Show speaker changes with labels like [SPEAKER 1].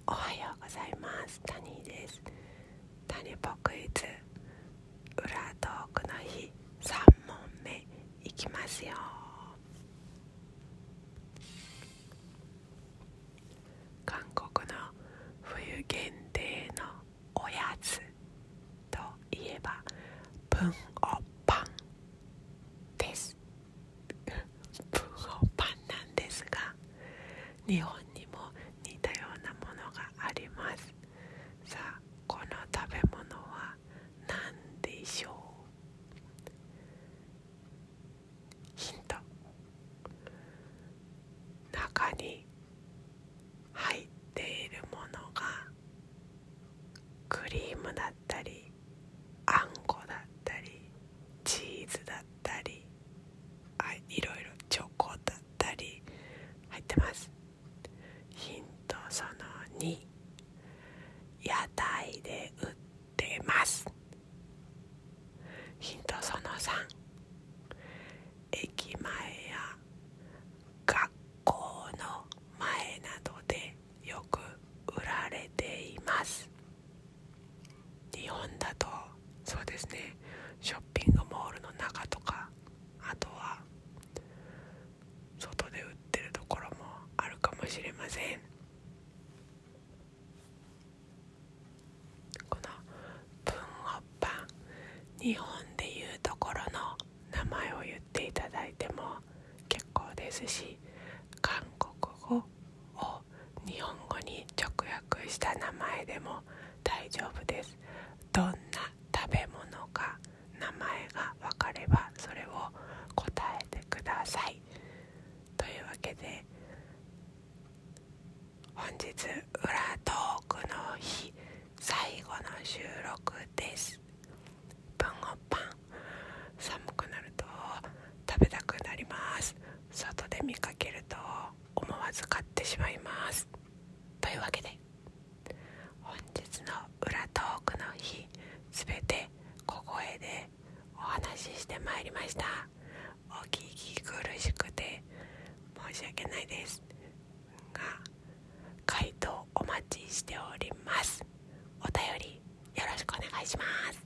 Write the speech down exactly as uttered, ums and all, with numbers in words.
[SPEAKER 1] おはようございます。タニーです。タニポクイズ裏トークの日さん問目いきますよ。韓国の冬限定のおやつといえばプンオパンです。プンオパンなんですが、日本にも似たようなものがあります。さあ、この食べ物は何でしょう？ヒント。中に入っているものがクリームだったりあんこだったりチーズだったり、はい、いろいろチョコだったり入ってます。ヒントそのに、屋台で売ってます。ヒントそのさん、駅前や学校の前などでよく売られています。日本だとそうですね、ショッピングモールの中とか、あとは外で売ってるところもあるかもしれません。このプンオパン、日本でいうところの名前を言っていただいても結構ですし、韓国語を日本語に直訳した名前でも大丈夫です。どんな食べ物か名前が分かればそれを答えてください。というわけで本日裏トークの日最後の収録です。プンオパン、寒くなると食べたくなります。外で見かけると思わず買ってしまいます。というわけで本日の裏トークの日すべて小声でお話ししてまいりました。お聞き苦しくて申し訳ないですが、回答お待ちしております。お便りよろしくお願いします。